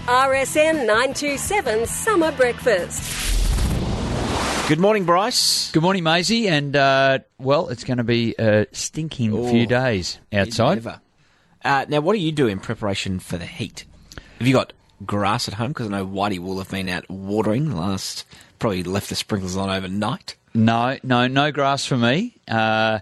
RSN 927 Summer Breakfast. Good morning, Bryce. Good morning, Maisie. And, it's going to be a stinking few days outside. Now, what do you do in preparation for the heat? Have you got grass at home? Because I know Whitey will have been out watering probably left the sprinklers on overnight. No grass for me. No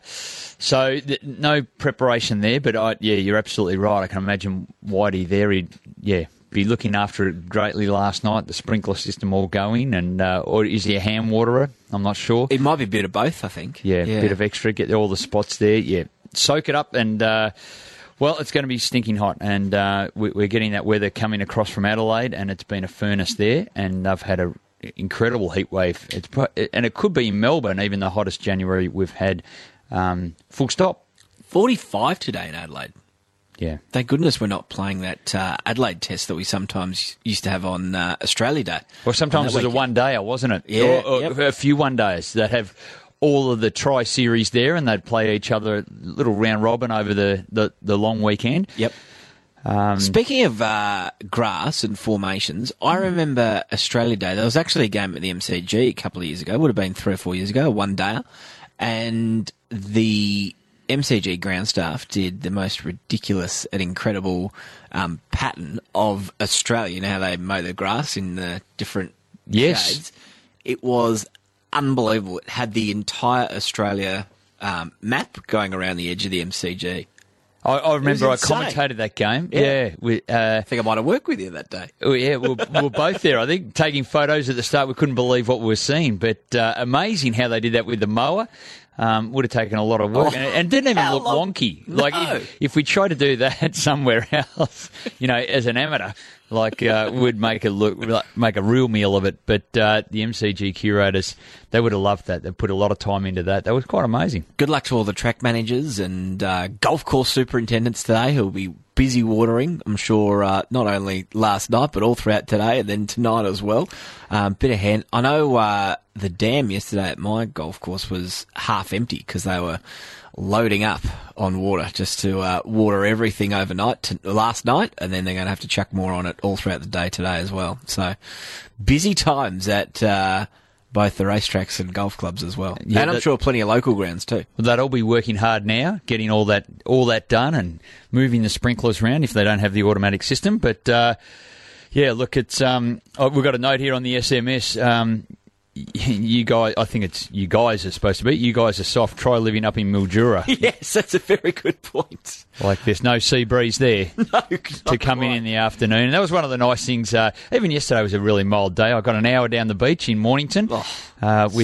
preparation there. But, you're absolutely right. I can imagine Whitey there. He'd be looking after it greatly last night, the sprinkler system all going, and or is he a hand waterer? I'm not sure. It might be a bit of both, I think. Yeah, a bit of extra, get all the spots there. Yeah, soak it up, and it's going to be stinking hot, and we're getting that weather coming across from Adelaide, and it's been a furnace there, and I've had an incredible heat wave. And it could be in Melbourne, even the hottest January we've had. Full stop. 45 today in Adelaide. Yeah. Thank goodness we're not playing that Adelaide test that we sometimes used to have on Australia Day. Well, sometimes it was a one-dayer, wasn't it? Yeah. Or a few one-days that have all of the tri-series there, and they'd play each other a little round-robin over the long weekend. Yep. Speaking of grass and formations, I remember Australia Day. There was actually a game at the MCG a couple of years ago. It would have been 3 or 4 years ago, a one-dayer. And the MCG ground staff did the most ridiculous and incredible pattern of Australia. You know how they mow the grass in the different shades? It was unbelievable. It had the entire Australia map going around the edge of the MCG. I remember I commentated that game. Yeah. I think I might have worked with you that day. We were both there, I think, taking photos at the start. We couldn't believe what we were seeing, but amazing how they did that with the mower. Would have taken a lot of work, and didn't even look wonky. No. Like if we tried to do that somewhere else, as an amateur, would make it make a real meal of it. But the MCG curators, they would have loved that. They put a lot of time into that. That was quite amazing. Good luck to all the track managers and golf course superintendents today who'll be busy watering, I'm sure, not only last night, but all throughout today and then tonight as well. Bit of hand. I know the dam yesterday at my golf course was half empty because they were loading up on water just to water everything overnight last night, and then they're going to have to chuck more on it all throughout the day today as well. So busy times at both the racetracks and golf clubs as well. Yeah, and I'm sure plenty of local grounds too. Well, they'll be working hard now, getting all that done and moving the sprinklers around if they don't have the automatic system. But, it's we've got a note here on the SMS. You guys, I think it's you guys are supposed to be. You guys are soft. Try living up in Mildura. Yes, that's a very good point. Like there's no sea breeze there to come in the afternoon. And that was one of the nice things. Even yesterday was a really mild day. I got an hour down the beach in Mornington with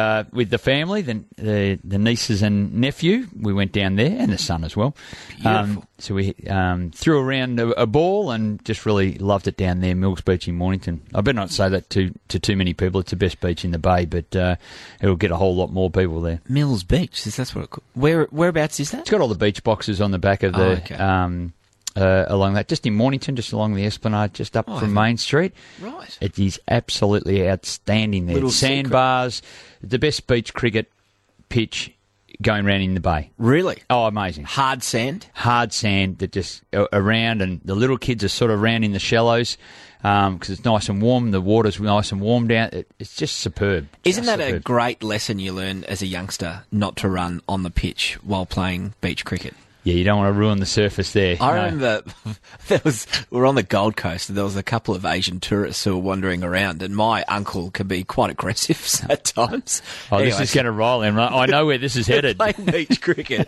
the family, the nieces and nephew. We went down there, and the son as well. Beautiful. So we threw around a ball and just really loved it down there, Mills Beach in Mornington. I better not say that to too many people. It's the best beach in the bay, but it'll get a whole lot more people there. Mills Beach, that's what whereabouts is that? It's got all the beach boxes on the back of the along that, just in Mornington, just along the Esplanade, just up from Main Street. Right. It is absolutely outstanding there. Little sandbars, the best beach cricket pitch going around in the bay. Really? Oh, amazing. Hard sand? Hard sand that just around, and the little kids are sort of around in the shallows because it's nice and warm. The water's nice and warm down. It's just superb. Isn't that a great lesson you learn as a youngster, not to run on the pitch while playing beach cricket? Yeah, you don't want to ruin the surface there. I remember we were on the Gold Coast and there was a couple of Asian tourists who were wandering around, and my uncle can be quite aggressive at times. Anyway, this is going to roll in. I know where this is headed. Playing beach cricket.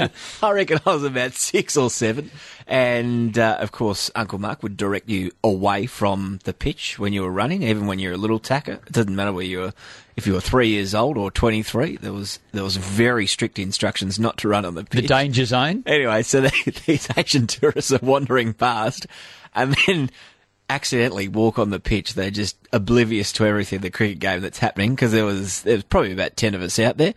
I reckon I was about 6 or 7. And, of course, Uncle Mark would direct you away from the pitch when you were running, even when you're a little tacker. It doesn't matter where you were. If you were 3 years old or 23, there was very strict instructions not to run on the pitch. The danger zone. Anyway, so these Asian tourists are wandering past and then accidentally walk on the pitch. They're just oblivious to everything, the cricket game that's happening, because there was probably about 10 of us out there.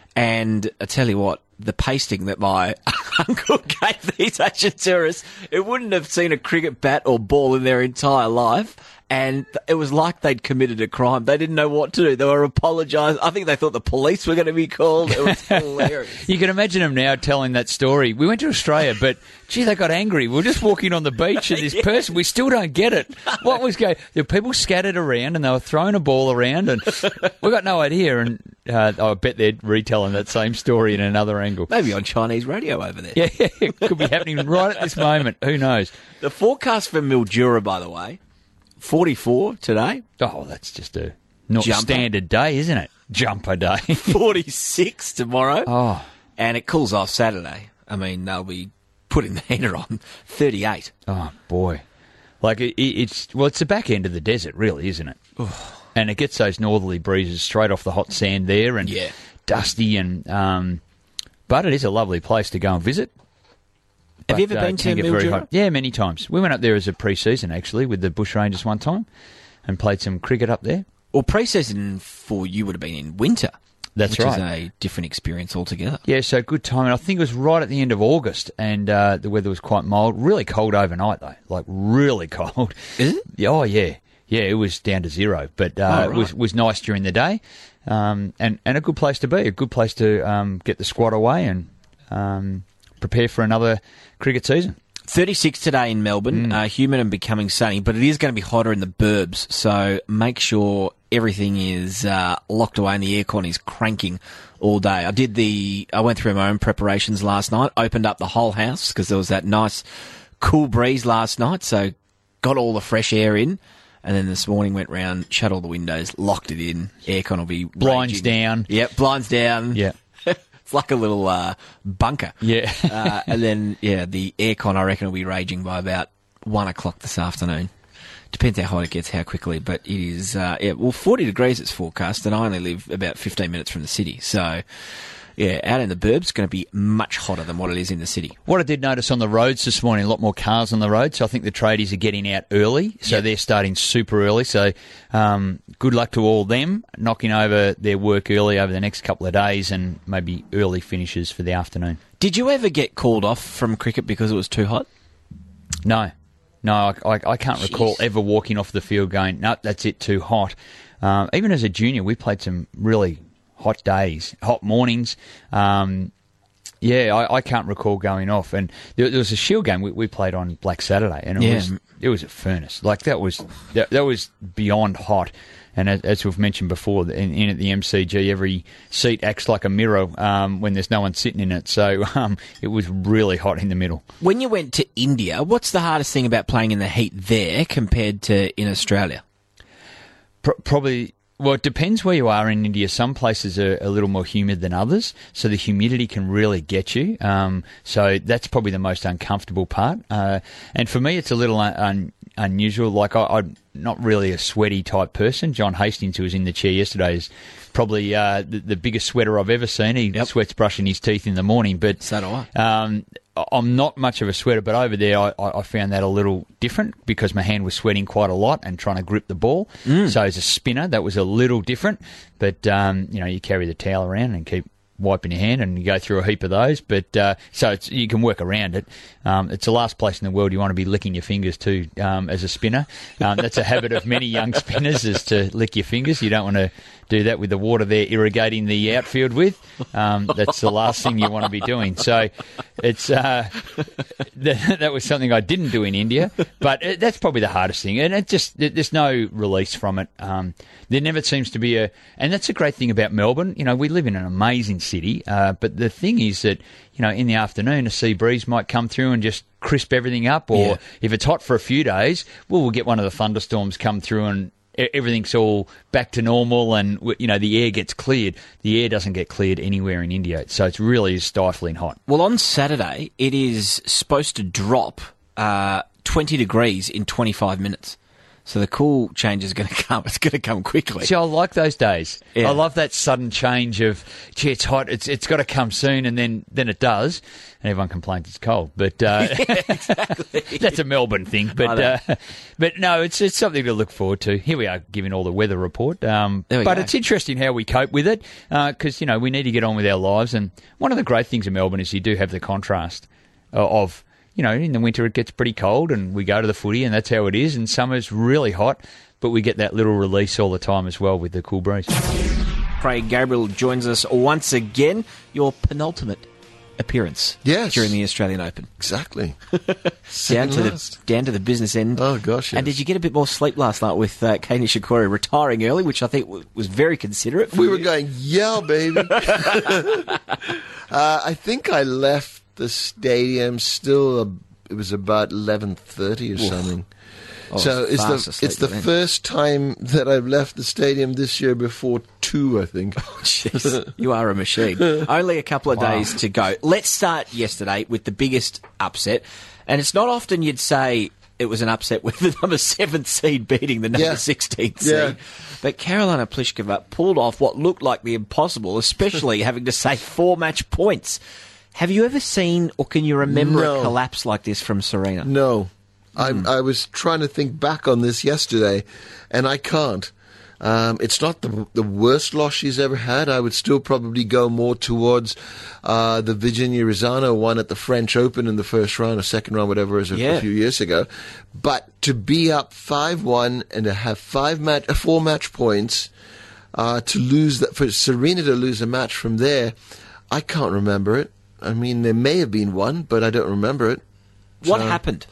And I tell you what, the pasting that my uncle gave these Asian tourists, it wouldn't have seen a cricket bat or ball in their entire life. and it was like they'd committed a crime. They didn't know what to do. They were apologising. I think they thought the police were going to be called. It was hilarious. You can imagine them now telling that story. We went to Australia, but, gee, they got angry. We were just walking on the beach, and this person, we still don't get it. What was going? There were people scattered around, and they were throwing a ball around, and we got no idea. And I bet they're retelling that same story in another angle. Maybe on Chinese radio over there. Yeah, it could be happening right at this moment. Who knows? The forecast for Mildura, by the way, 44 today. Oh, that's just a not Jumper. Standard day, isn't it? Jumper day. 46 tomorrow. Oh. And it cools off Saturday. I mean, they'll be putting the heater on 38. Oh, boy. Like, it's the back end of the desert, really, isn't it? And it gets those northerly breezes straight off the hot sand there, and dusty, and but it is a lovely place to go and visit. Have you ever been to Mildura? Yeah, many times. We went up there as a pre-season, actually, with the Bushrangers one time, and played some cricket up there. Well, pre-season for you would have been in winter. That's which right. is a different experience altogether. Yeah, so good time. And I think it was right at the end of August, and the weather was quite mild. Really cold overnight, though. Like, really cold. Is it? Oh, yeah. Yeah, it was down to 0, but right. it was nice during the day, and a good place to be, a good place to get the squad away and prepare for another cricket season. 36 today in Melbourne, humid and becoming sunny, but it is going to be hotter in the burbs, so make sure everything is locked away and the aircon is cranking all day. I went through my own preparations last night, opened up the whole house because there was that nice cool breeze last night, so got all the fresh air in. And then this morning went round, shut all the windows, locked it in. Aircon will be blinds raging. down. Yep, blinds down. Yeah. It's like a little bunker. Yeah. And then, the aircon, I reckon, will be raging by about 1 o'clock this afternoon. Depends how hot it gets, how quickly. But it is, 40 degrees it's forecast, and I only live about 15 minutes from the city. So, out in the burbs, it's going to be much hotter than what it is in the city. What I did notice on the roads this morning, a lot more cars on the road, so I think the tradies are getting out early, so they're starting super early, so good luck to all them, knocking over their work early over the next couple of days and maybe early finishes for the afternoon. Did you ever get called off from cricket because it was too hot? No, I can't recall ever walking off the field going, no, that's it, too hot. Even as a junior, we played some really hot days, hot mornings. I can't recall going off. And there was a Shield game we played on Black Saturday, and it was a furnace. Like that was beyond hot. And as we've mentioned before, in at the MCG, every seat acts like a mirror when there's no one sitting in it. So it was really hot in the middle. When you went to India, what's the hardest thing about playing in the heat there compared to in Australia? Probably. Well, it depends where you are in India. Some places are a little more humid than others, so the humidity can really get you. So that's probably the most uncomfortable part. And for me, it's a little unusual. Like, I'm not really a sweaty type person. John Hastings, who was in the chair yesterday, is probably the biggest sweater I've ever seen. He sweats brushing his teeth in the morning. But so do I. I'm not much of a sweater, but over there I found that a little different because my hand was sweating quite a lot and trying to grip the ball. So as a spinner, that was a little different. But, you carry the towel around and keep wiping your hand and you go through a heap of those. But so you can work around it. It's the last place in the world you want to be licking your fingers to as a spinner. That's a habit of many young spinners is to lick your fingers. You don't want to do that with the water they're irrigating the outfield with. That's the last thing you want to be doing. So it's that was something I didn't do in India, but that's probably the hardest thing. And there's no release from it. There never seems to be and that's a great thing about Melbourne. We live in an amazing city, but the thing is that, in the afternoon, a sea breeze might come through and just crisp everything up, or if it's hot for a few days, we'll get one of the thunderstorms come through and everything's all back to normal and, the air gets cleared. The air doesn't get cleared anywhere in India, so it's really stifling hot. Well, on Saturday, it is supposed to drop 20 degrees in 25 minutes. So the cool change is going to come. It's going to come quickly. See, I like those days. Yeah. I love that sudden change of, gee, it's hot. It's got to come soon, and then it does. And everyone complains it's cold. But Exactly. That's a Melbourne thing. But no, it's something to look forward to. Here we are giving all the weather report. But it's interesting how we cope with it because, we need to get on with our lives. And one of the great things in Melbourne is you do have the contrast of in the winter it gets pretty cold and we go to the footy and that's how it is. And summer's really hot, but we get that little release all the time as well with the cool breeze. Craig Gabriel joins us once again. Your penultimate appearance during the Australian Open. Exactly. down to the business end. Oh, gosh, yes. And did you get a bit more sleep last night with Kei Nishikori retiring early, which I think was very considerate for We you? were going, yeah, baby. I think I left the stadium it was about 11:30 or something. Oh, So it's the first time that I've left the stadium this year before 2, I think. Jeez, you are a machine. Only a couple of days to go. Let's start yesterday with the biggest upset. And it's not often you'd say it was an upset with the number 7 seed beating the number 16 seed. Yeah. But Karolina Pliskova pulled off what looked like the impossible, especially having to save 4 match points. Have you ever seen or can you remember a collapse like this from Serena? No. I was trying to think back on this yesterday, and I can't. It's not the worst loss she's ever had. I would still probably go more towards the Virginia Rizano one at the French Open in the first round or second round, whatever it was, a few years ago. But to be up 5-1 and to have 4 match points, to lose that, for Serena to lose a match from there, I can't remember it. I mean, there may have been one, but I don't remember it. What happened?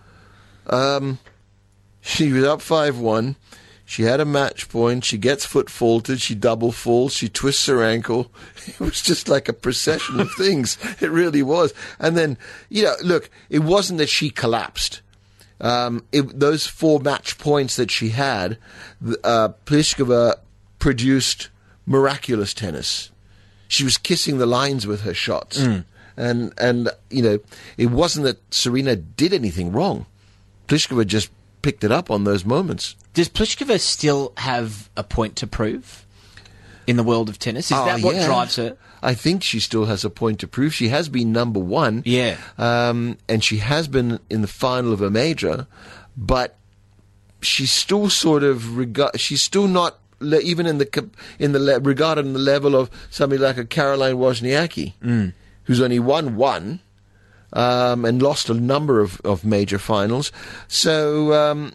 She was up 5-1. She had a match point. She gets foot faulted. She double falls. She twists her ankle. It was just like a procession of things. It really was. And then, look, it wasn't that she collapsed. Those 4 match points that she had, Pliskova produced miraculous tennis. She was kissing the lines with her shots. And it wasn't that Serena did anything wrong. Pliskova just picked it up on those moments. Does Pliskova still have a point to prove in the world of tennis? Is that what drives her? I think she still has a point to prove. She has been number 1. Yeah. And she has been in the final of a major, but she's still sort of she's still not even regarded in the level of somebody like a Caroline Wozniacki, who's only won 1. And lost a number of major finals. So,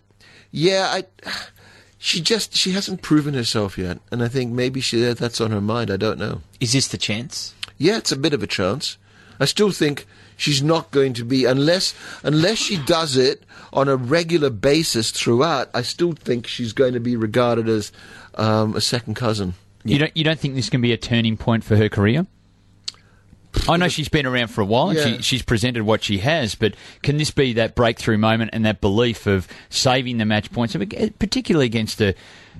she hasn't proven herself yet. And I think maybe that's on her mind. I don't know. Is this the chance? Yeah, it's a bit of a chance. I still think she's not going to be, unless she does it on a regular basis throughout, I still think she's going to be regarded as a second cousin. You don't think this can be a turning point for her career? I know she's been around for a while and she's presented what she has, but can this be that breakthrough moment and that belief of saving the match points, particularly against the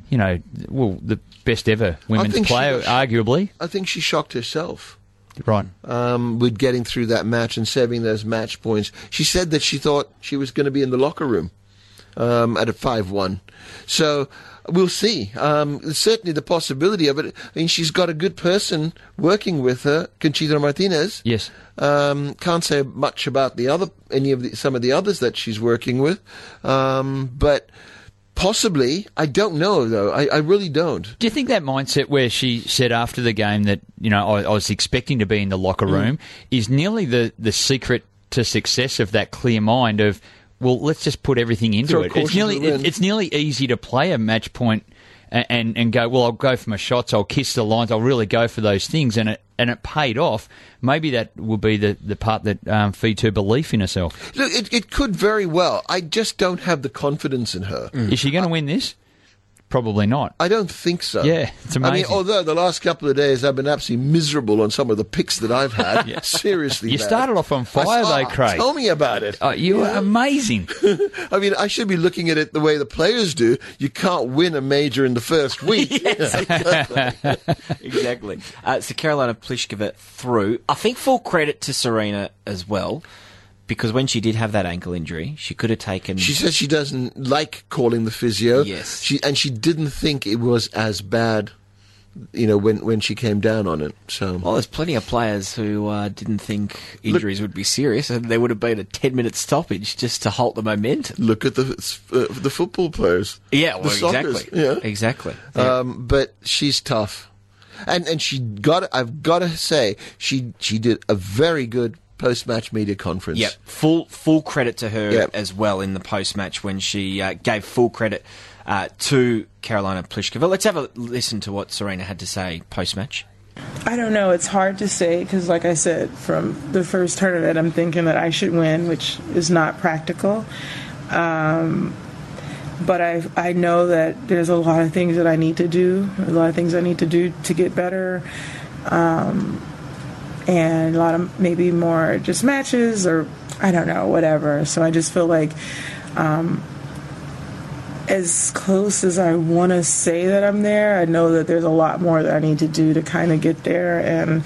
best ever women's player, arguably? I think she shocked herself. Right. With getting through that match and saving those match points. She said that she thought she was going to be in the locker room at a 5-1. So we'll see. Certainly the possibility of it. I mean, she's got a good person working with her, Conchita Martinez. Yes. Can't say much about some of the others that she's working with, but possibly. I don't know though. I really don't. Do you think that mindset where she said after the game that I was expecting to be in the locker room is nearly the secret to success of that clear mind of, well, let's just put everything into it. It's nearly easy to play a match point and go, well, I'll go for my shots, I'll kiss the lines, I'll really go for those things, and it paid off. Maybe that will be the part that feeds her belief in herself. Look, it could very well. I just don't have the confidence in her. Is she going to win this? Probably not. I don't think so. Yeah, it's amazing. I mean, although the last couple of days I've been absolutely miserable on some of the picks that I've had. Seriously, you bad. Started off on fire, though, Craig. Tell me about it. You are amazing. I mean, I should be looking at it the way the players do. You can't win a major in the first week. Exactly. So Karolina Pliskova through. I think full credit to Serena as well, because when she did have that ankle injury, she could have taken... She says she doesn't like calling the physio. Yes. She didn't think it was as bad, when she came down on it. So, well, there's plenty of players who didn't think injuries would be serious, and there would have been a 10-minute stoppage just to halt the momentum. Look at the football players. Yeah, well, exactly. Exactly. Yeah. Exactly. But she's tough. And I've got to say, she did a very good post-match media conference. Yep, full credit to her Yep. as well in the post-match when she gave full credit to Karolina Pliskova. Let's have a listen to what Serena had to say post-match. I don't know. It's hard to say because, like I said, from the first tournament, I'm thinking that I should win, which is not practical. But I know that there's a lot of things that I need to do, a lot of things I need to do to get better, and a lot of maybe more just matches or I don't know, whatever. So I just feel like as close as I want to say that I'm there, I know that there's a lot more that I need to do to kind of get there. And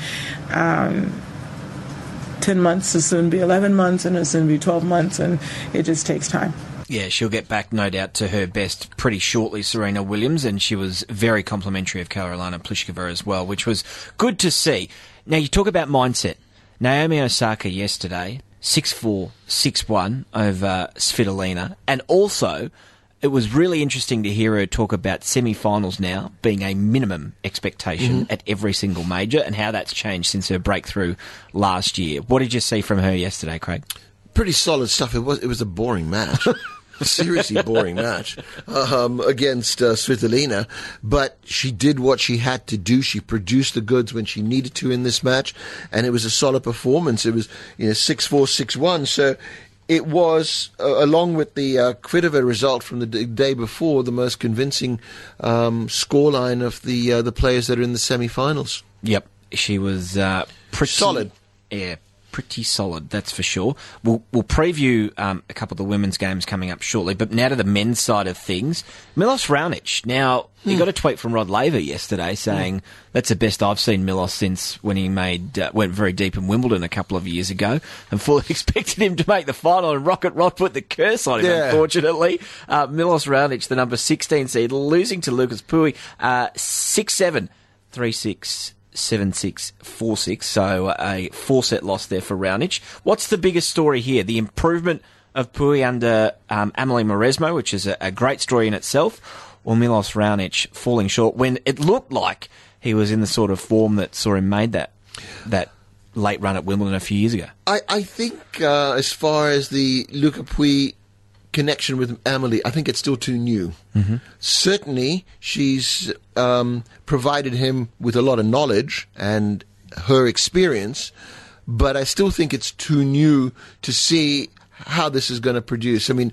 10 months will soon be 11 months, and it'll soon be 12 months, and it just takes time. Yeah, she'll get back, no doubt, to her best pretty shortly, Serena Williams, and she was very complimentary of Karolina Pliskova as well, which was good to see. Now, you talk about mindset. Naomi Osaka yesterday, 6-4, 6-1 over Svitolina, and also it was really interesting to hear her talk about semi-finals now being a minimum expectation at every single major and how that's changed since her breakthrough last year. What did you see from her yesterday, Craig? Pretty solid stuff. It was a boring match. Seriously boring match against Svitolina, but she did what she had to do. She produced the goods when she needed to in this match, and it was a solid performance. It was 6-4, 6-1, so it was, along with the Kvitova result from the day before, the most convincing scoreline of the players that are in the semi-finals. Yep, she was pretty solid. Yeah, pretty solid, that's for sure. We'll preview a couple of the women's games coming up shortly, but now to the men's side of things. Milos Raonic. Now, he got a tweet from Rod Laver yesterday saying that's the best I've seen Milos since when he went very deep in Wimbledon a couple of years ago, and fully expected him to make the final, and Rocket Rod put the curse on him, unfortunately. Milos Raonic, the number 16 seed, losing to Lucas Pouille 6-7, 3-6. 7-6, 4-6, so a 4-set loss there for Raonic. What's the biggest story here? The improvement of Pouille under Amelie Mauresmo, which is a great story in itself, or Milos Raonic falling short when it looked like he was in the sort of form that saw him made that late run at Wimbledon a few years ago? I think as far as the Luca Pouille connection with Amelie, I think it's still too new. Certainly, she's provided him with a lot of knowledge and her experience, but I still think it's too new to see how this is going to produce. I mean,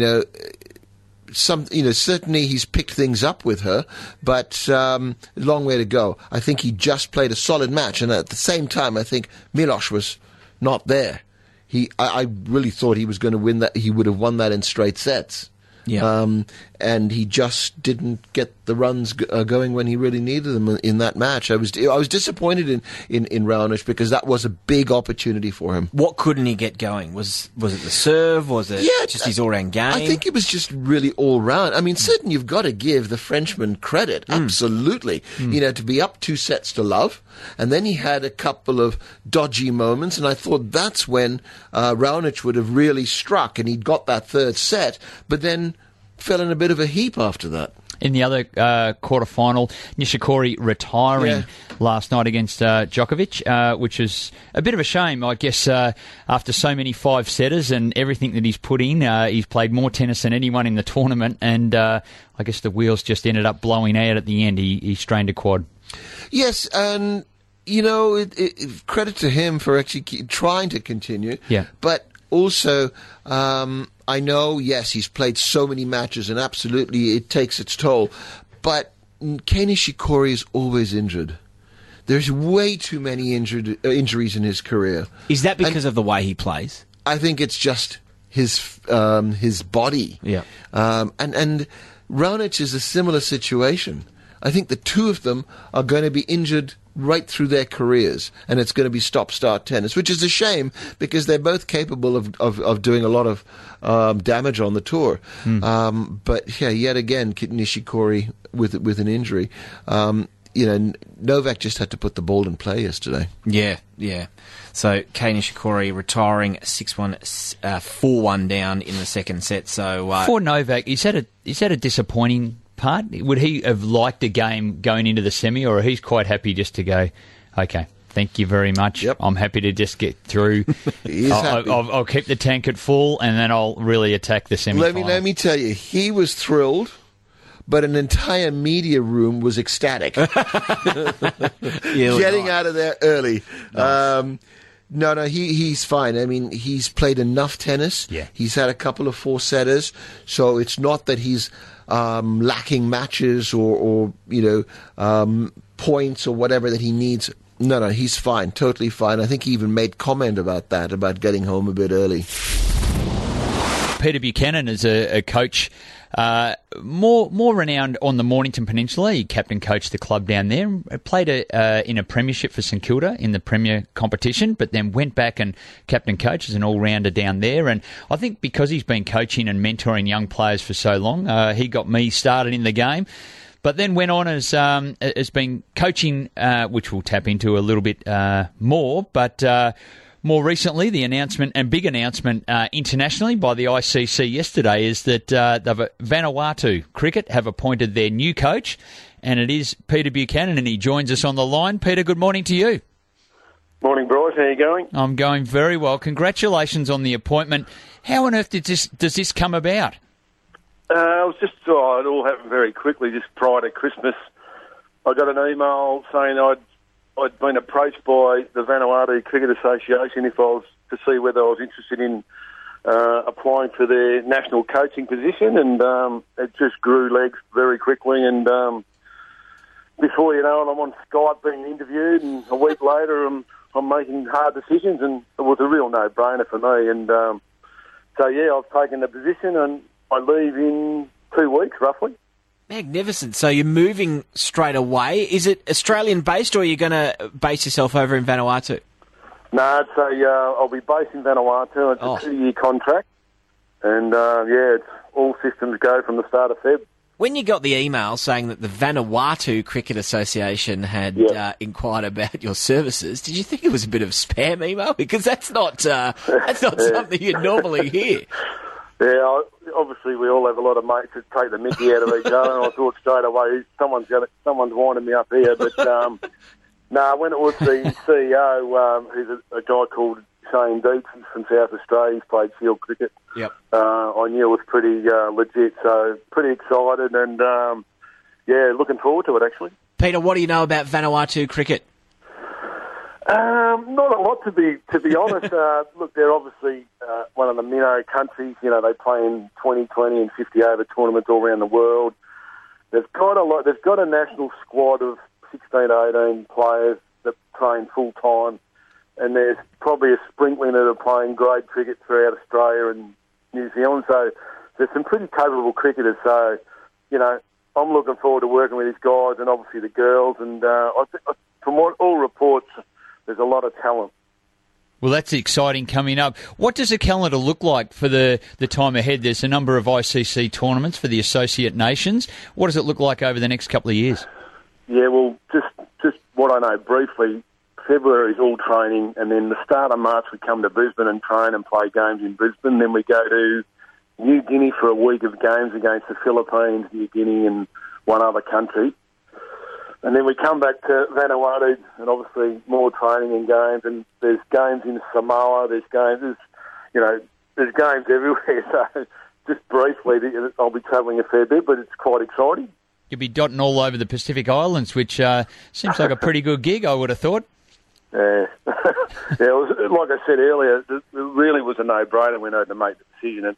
certainly he's picked things up with her, but a long way to go. I think he just played a solid match, and at the same time, I think Milos was not there. I really thought he was going to win that. He would have won that in straight sets. Yeah. And he just didn't get the runs going when he really needed them in that match. I was disappointed in Raonic because that was a big opportunity for him. What couldn't he get going? Was it the serve? Was it just his all-round game? I think it was just really all-round. I mean, certainly you've got to give the Frenchman credit, absolutely. To be up 2 sets to love, and then he had a couple of dodgy moments, and I thought that's when Raonic would have really struck, and he'd got that third set, but then fell in a bit of a heap after that. In the other quarterfinal, Nishikori retiring last night against Djokovic, which is a bit of a shame, I guess, after so many 5-setters and everything that he's put in. He's played more tennis than anyone in the tournament, and I guess the wheels just ended up blowing out at the end. He strained a quad. Yes, and, credit to him for actually trying to continue. Yeah. But also, I know, yes, he's played so many matches, and absolutely it takes its toll. But Kei Nishikori is always injured. There's way too many injuries in his career. Is that because of the way he plays? I think it's just his body. Yeah. And Raonic is a similar situation. I think the two of them are going to be injured right through their careers, and it's going to be stop-start tennis, which is a shame because they're both capable of doing a lot of damage on the tour. But yet again, Nishikori with an injury. Novak just had to put the ball in play yesterday. Yeah. So Kei Nishikori retiring 6-1, 4-1 down in the second set. So for Novak, is that a disappointing part? Would he have liked a game going into the semi, or he's quite happy just to go, okay? Thank you very much. Yep. I'm happy to just get through. He is happy. I'll keep the tank at full, and then I'll really attack the semi-final. Let me tell you, he was thrilled, but an entire media room was ecstatic. Getting out of there early. Nice. No, he's fine. I mean, he's played enough tennis. Yeah. He's had a couple of four-setters, so it's not that he's lacking matches or points or whatever that he needs. No, he's fine, totally fine. I think he even made comment about that, about getting home a bit early. Peter Buchanan is a coach, more renowned on the Mornington Peninsula. He captain coached the club down there, played in a premiership for St Kilda in the Premier competition, but then went back and captain coach as an all-rounder down there. And I think because he's been coaching and mentoring young players for so long, he got me started in the game. But then went on as been coaching, which we'll tap into a little bit more, but more recently, the announcement and big announcement internationally by the ICC yesterday is that Vanuatu Cricket have appointed their new coach, and it is Peter Buchanan, and he joins us on the line. Peter, good morning to you. Morning, Bryce. How are you going? I'm going very well. Congratulations on the appointment. How on earth does this come about? It all happened very quickly, just prior to Christmas. I got an email saying I'd been approached by the Vanuatu Cricket Association if I was to see whether I was interested in applying for their national coaching position, and it just grew legs very quickly. And before you know it, I'm on Skype being interviewed, and a week later, I'm making hard decisions, and it was a real no-brainer for me. And I've taken the position, and I leave in 2 weeks, roughly. Magnificent. So you're moving straight away. Is it Australian-based, or are you going to base yourself over in Vanuatu? No, I'll be based in Vanuatu. It's a 2-year contract. And, it's all systems go from the start of Feb. When you got the email saying that the Vanuatu Cricket Association had inquired about your services, did you think it was a bit of spam email? Because that's not something you'd normally hear. Yeah, obviously we all have a lot of mates that take the mickey out of each other, and I thought straight away someone's winding me up here. But when it was the CEO, who's a guy called Shane Deeks from South Australia, he's played field cricket. Yep. I knew it was pretty legit, so pretty excited, and looking forward to it actually. Peter, what do you know about Vanuatu cricket? Not a lot, to be honest. Look, they're obviously one of the minnow countries. You know, they play in 20, 20 and 50 over tournaments all around the world. They've got a national squad of 16 to 18 players that train full time, and there's probably a sprinkling that are playing grade cricket throughout Australia and New Zealand. So there's some pretty capable cricketers. So, you know, I'm looking forward to working with these guys and obviously the girls. And from all reports, there's a lot of talent. Well, that's exciting coming up. What does the calendar look like for the time ahead? There's a number of ICC tournaments for the associate nations. What does it look like over the next couple of years? Yeah, well, just what I know briefly, February is all training, and then the start of March we come to Brisbane and train and play games in Brisbane. Then we go to New Guinea for a week of games against the Philippines, New Guinea and one other country. And then we come back to Vanuatu, and obviously more training and games. And there's games in Samoa. There's games everywhere. So just briefly, I'll be travelling a fair bit, but it's quite exciting. You'll be dotting all over the Pacific Islands, which seems like a pretty good gig, I would have thought. Yeah, it was, like I said earlier, it really was a no-brainer when I had to make the decision.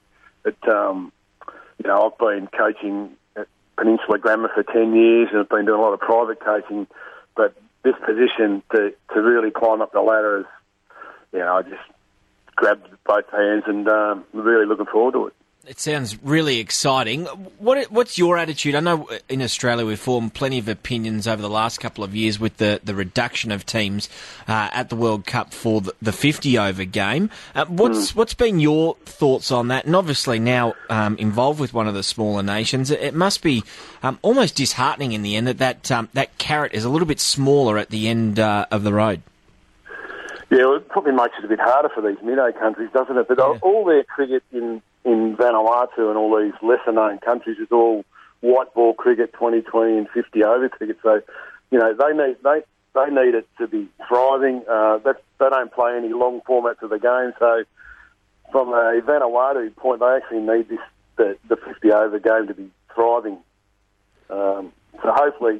I've been coaching at Peninsula Grammar for 10 years, and I've been doing a lot of private coaching. But this position to really climb up the ladder is, I just grabbed both hands and really looking forward to it. It sounds really exciting. What's your attitude? I know in Australia we've formed plenty of opinions over the last couple of years with the reduction of teams at the World Cup for the 50-over game. What's been your thoughts on that? And obviously now involved with one of the smaller nations, it must be almost disheartening in the end that carrot is a little bit smaller at the end of the road. Yeah, well, it probably makes it a bit harder for these minnow countries, doesn't it? But all their cricket in Vanuatu and all these lesser-known countries is all white ball cricket, 20-20 and 50-over cricket. So, they they need it to be thriving. They don't play any long formats of the game, so from a Vanuatu point, they actually need the 50-over game to be thriving. So hopefully,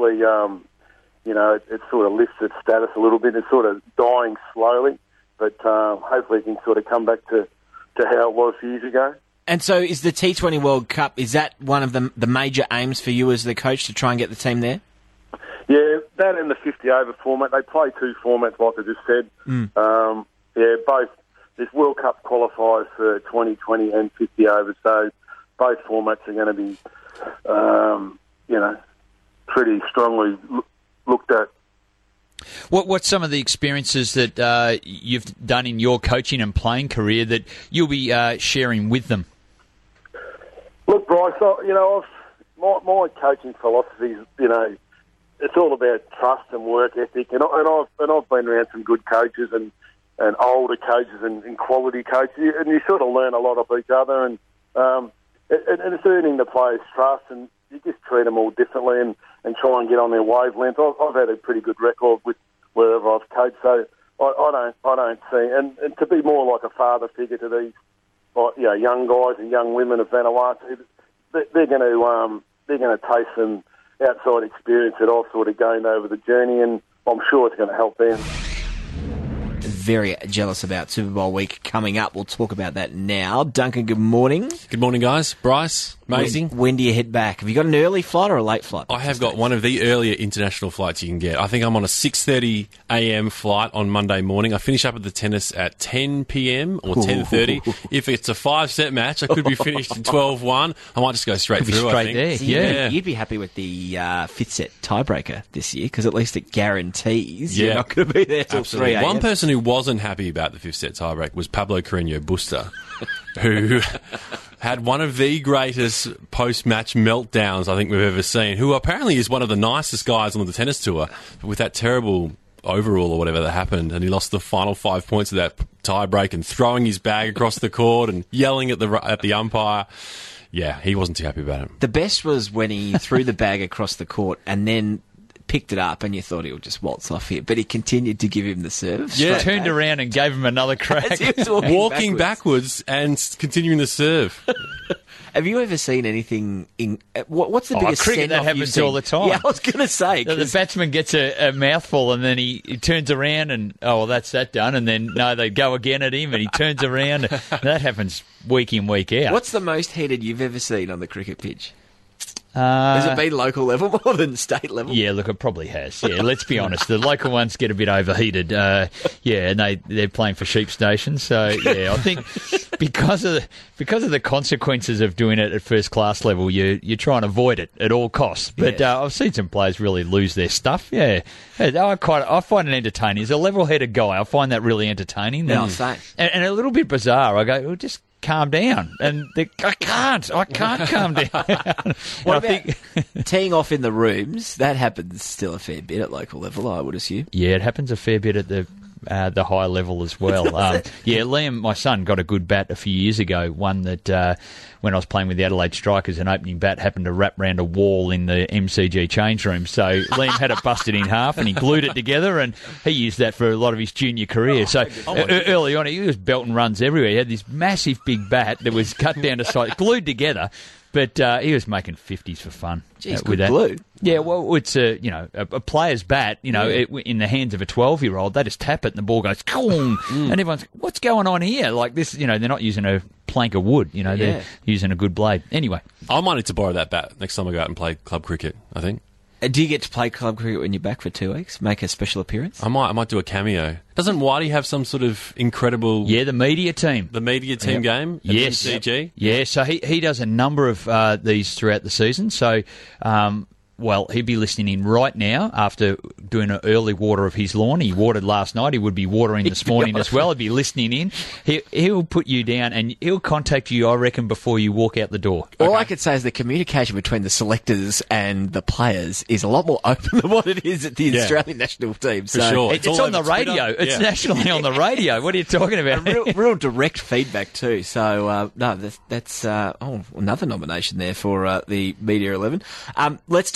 it sort of lifts its status a little bit. It's sort of dying slowly, but hopefully it can sort of come back to how it was years ago. And so is the T20 World Cup, is that one of the major aims for you as the coach to try and get the team there? Yeah, that and the 50-over format. They play two formats, like I just said. Both. There's World Cup qualifiers for 2020 and 50 overs, so both formats are going to be, pretty strongly looked at. What's some of the experiences that you've done in your coaching and playing career that you'll be sharing with them? Look, Bryce, my coaching philosophy is, it's all about trust and work ethic, and I've been around some good coaches and older coaches and quality coaches, and you sort of learn a lot of each other, and it's earning the players' trust, and you just treat them all differently and try and get on their wavelength. I've had a pretty good record with wherever I've coached, so I don't see, and to be more like a father figure to these young guys and young women of Vanuatu, they're going to taste some outside experience that I've sort of gained over the journey, and I'm sure it's going to help them. Very jealous about Super Bowl week coming up. We'll talk about that now. Duncan, good morning. Good morning, guys. Bryce, amazing. When do you head back? Have you got an early flight or a late flight? I have got one of the earlier international flights you can get. I think I'm on a 6:30 a.m. flight on Monday morning. I finish up at the tennis at 10 p.m. or 10:30. If it's a 5-set match, I could be finished in 12-1. I might just go straight through, I think. There. So yeah. You'd be happy with the 5th set tiebreaker this year, because at least it guarantees you're not going to be there till 3 a.m. One person who wasn't happy about the 5th set tiebreak was Pablo Carreño Busta, who had one of the greatest post-match meltdowns I think we've ever seen, who apparently is one of the nicest guys on the tennis tour, but with that terrible overall or whatever that happened, and he lost the final 5 points of that tiebreak and throwing his bag across the court and yelling at the umpire. Yeah, he wasn't too happy about it. The best was when he threw the bag across the court and then picked it up, and you thought he would just waltz off here, but he continued to give him the serve. Yeah, turned around and gave him another crack. As he was walking backwards and continuing to serve. Have you ever seen anything in... what's the biggest cricket that happens all the time. Yeah, I was going to say. The batsman gets a mouthful and then he turns around and, that's that done. And then, they go again at him and he turns around. That happens week in, week out. What's the most heated you've ever seen on the cricket pitch? Has it been local level more than state level? Yeah, look, it probably has. Yeah, let's be honest. The local ones get a bit overheated. And they're playing for sheep stations. So, yeah, I think because of the consequences of doing it at first class level, you try and avoid it at all costs. But I've seen some players really lose their stuff. Yeah, I find it entertaining. As a level-headed guy, I find that really entertaining. Yeah, same. And a little bit bizarre. I go, well, just calm down. And I can't calm down. What about teeing off in the rooms? That happens still a fair bit at local level, I would assume. Yeah, it happens a fair bit at the high level as well. Liam, my son, got a good bat a few years ago. One that when I was playing with the Adelaide Strikers, an opening bat happened to wrap round a wall in the MCG change room. So Liam had it busted in half and he glued it together, and he used that for a lot of his junior career. Early on, he was belting runs everywhere. He had this massive big bat that was cut down to size, glued together. But he was making 50s for fun. Jeez, with that. Glue. Yeah, well, it's a player's bat. In the hands of a 12-year-old, they just tap it and the ball goes, and everyone's, what's going on here? Like this, they're not using a plank of wood. They're using a good blade. Anyway, I might need to borrow that bat next time I go out and play club cricket, I think. Do you get to play club cricket when you're back for 2 weeks? Make a special appearance? I might do a cameo. Doesn't Whitey have some sort of incredible... Yeah, the media team. The media team game? Yes. MCG? Yeah, so he does a number of these throughout the season. So... he'd be listening in right now after doing an early water of his lawn. He watered last night. He would be watering this morning as well. He'd be listening in. He'll put you down and he'll contact you, I reckon, before you walk out the door. All I could say is the communication between the selectors and the players is a lot more open than what it is at the Australian national team. For sure. It's on the radio. Twitter. It's nationally on the radio. What are you talking about? real direct feedback too. So, that's another nomination there for the Media 11. Let's talk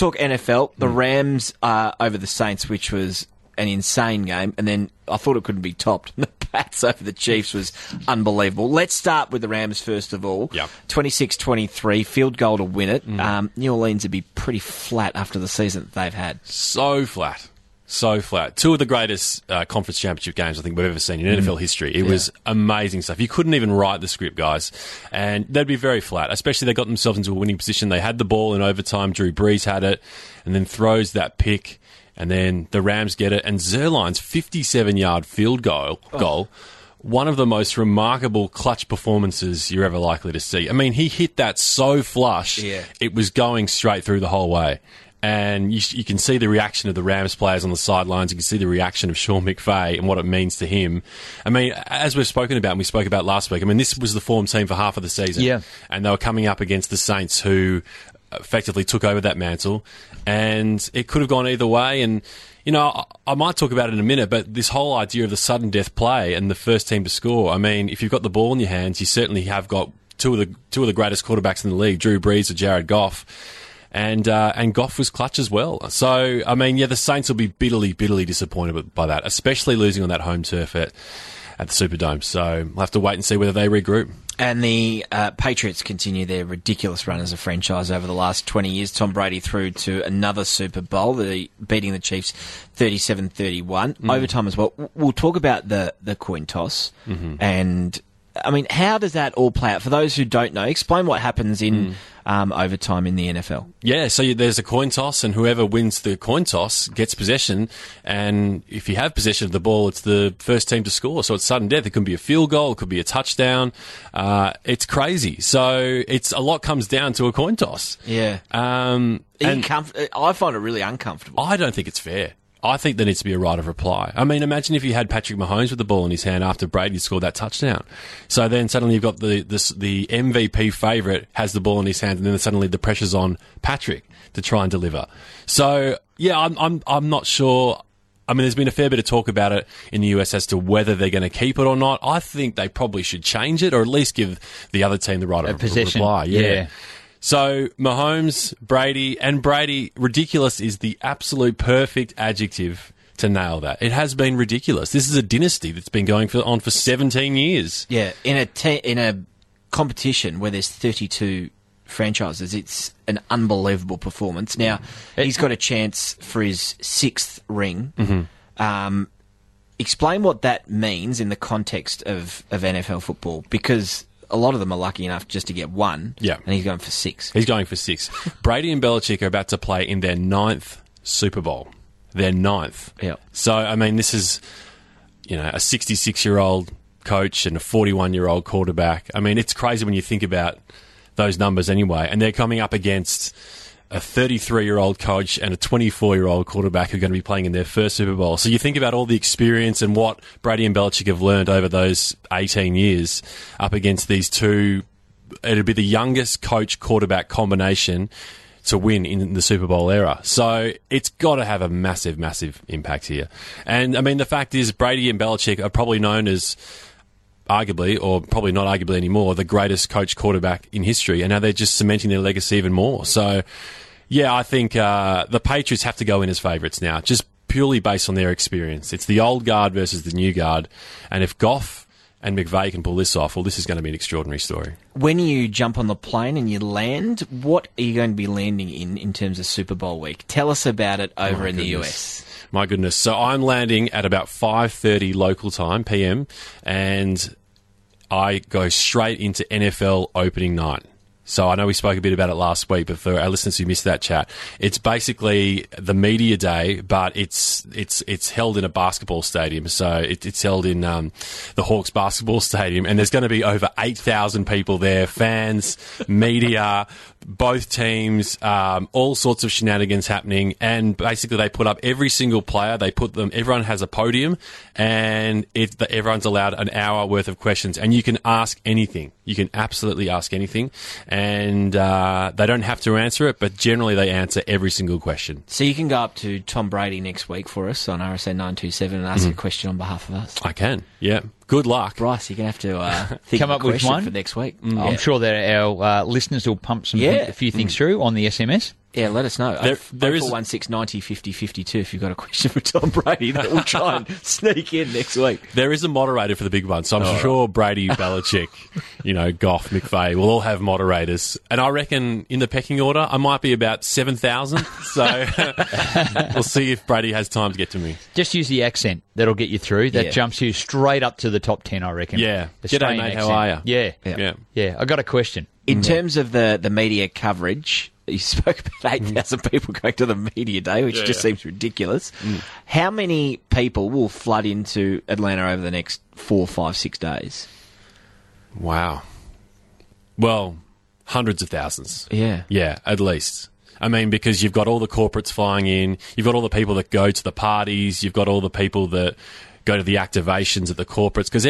talk NFL. The Rams over the Saints, which was an insane game, and then I thought it couldn't be topped. The Pats over the Chiefs was unbelievable. Let's start with the Rams first of all. Yep. 26-23, field goal to win it. New Orleans would be pretty flat after the season that they've had. So flat. So flat. Two of the greatest conference championship games I think we've ever seen in NFL history. It was amazing stuff. You couldn't even write the script, guys. And they'd be very flat, especially they got themselves into a winning position. They had the ball in overtime. Drew Brees had it and then throws that pick. And then the Rams get it. And Zerline's 57-yard field goal, one of the most remarkable clutch performances you're ever likely to see. I mean, he hit that so flush, it was going straight through the whole way. And you can see the reaction of the Rams players on the sidelines. You can see the reaction of Sean McVay and what it means to him. I mean, as we've spoken about and we spoke about last week, I mean, this was the form team for half of the season. Yeah. And they were coming up against the Saints, who effectively took over that mantle, and it could have gone either way. And you know, I might talk about it in a minute, but this whole idea of the sudden death play and the first team to score, I mean, if you've got the ball in your hands, you certainly have got two of the greatest quarterbacks in the league, Drew Brees or Jared Goff, and Goff was clutch as well. So I mean, yeah, the Saints will be bitterly disappointed by that, especially losing on that home turf at the Superdome. So we'll have to wait and see whether they regroup. And the Patriots continue their ridiculous run as a franchise over the last 20 years. Tom Brady through to another Super Bowl, beating the Chiefs 37-31. Overtime as well. We'll talk about the coin toss. And, I mean, how does that all play out? For those who don't know, explain what happens in overtime in the NFL. Yeah, so there's a coin toss, and whoever wins the coin toss gets possession. And if you have possession of the ball, it's the first team to score. So it's sudden death. It could be a field goal. It could be a touchdown. It's crazy. So a lot comes down to a coin toss. Yeah. I find it really uncomfortable. I don't think it's fair. I think there needs to be a right of reply. I mean, imagine if you had Patrick Mahomes with the ball in his hand after Brady scored that touchdown. So then suddenly you've got the MVP favourite has the ball in his hand, and then suddenly the pressure's on Patrick to try and deliver. So yeah, I'm not sure. I mean, there's been a fair bit of talk about it in the US as to whether they're going to keep it or not. I think they probably should change it, or at least give the other team the right of reply. Yeah. So Mahomes, Brady, ridiculous is the absolute perfect adjective to nail that. It has been ridiculous. This is a dynasty that's been going on for 17 years. Yeah, in a competition where there's 32 franchises, it's an unbelievable performance. Now, he's got a chance for his 6th ring. Explain what that means in the context of NFL football, because a lot of them are lucky enough just to get one, and he's going for 6. He's going for 6. Brady and Belichick are about to play in their 9th Super Bowl. Their 9th. Yeah. So, I mean, this is, a 66-year-old coach and a 41-year-old quarterback. I mean, it's crazy when you think about those numbers anyway. And they're coming up against a 33-year-old coach and a 24-year-old quarterback who are going to be playing in their first Super Bowl. So you think about all the experience and what Brady and Belichick have learned over those 18 years up against these two. It'll be the youngest coach-quarterback combination to win in the Super Bowl era. So it's got to have a massive, massive impact here. And, I mean, the fact is Brady and Belichick are probably known as arguably, or probably not arguably anymore, the greatest coach quarterback in history. And now they're just cementing their legacy even more. So, yeah, I think the Patriots have to go in as favourites now, just purely based on their experience. It's the old guard versus the new guard. And if Goff and McVay can pull this off, well, this is going to be an extraordinary story. When you jump on the plane and you land, what are you going to be landing in terms of Super Bowl week? Tell us about it over in the US. My goodness. So I'm landing at about 5:30 local time, PM, and I go straight into NFL opening night. So I know we spoke a bit about it last week, but for our listeners who missed that chat, it's basically the media day, but it's held in a basketball stadium. So it's held in the Hawks basketball stadium, and there's going to be over 8,000 people there, fans, media, both teams, all sorts of shenanigans happening. And basically they put up every single player. Everyone has a podium, and everyone's allowed an hour worth of questions, and you can ask anything. You can absolutely ask anything. And they don't have to answer it, but generally they answer every single question. So you can go up to Tom Brady next week for us on RSN 927 and ask a question on behalf of us. I can, yeah. Good luck. Bryce, you're going to have to think Come of up a with question one? for next week. I'm sure that our listeners will pump a few things through on the SMS. Yeah, let us know. There is 416 90 50 52 if you've got a question for Tom Brady that we'll try and sneak in next week. There is a moderator for the big one, so I'm sure Brady, Belichick, Goff, McVay will all have moderators. And I reckon in the pecking order, I might be about 7,000. So we'll see if Brady has time to get to me. Just use the accent. That'll get you through. That jumps you straight up to the top 10, I reckon. Yeah. Australian G'day, mate. accent. How are you? Yeah. Yeah. I got a question. In terms of the media coverage, you spoke about 8,000 people going to the media day, which just seems ridiculous. How many people will flood into Atlanta over the next 4, 5, 6 days? Wow. Well, hundreds of thousands. Yeah. Yeah, at least. I mean, because you've got all the corporates flying in, you've got all the people that go to the parties, you've got all the people that go to the activations at the corporates, because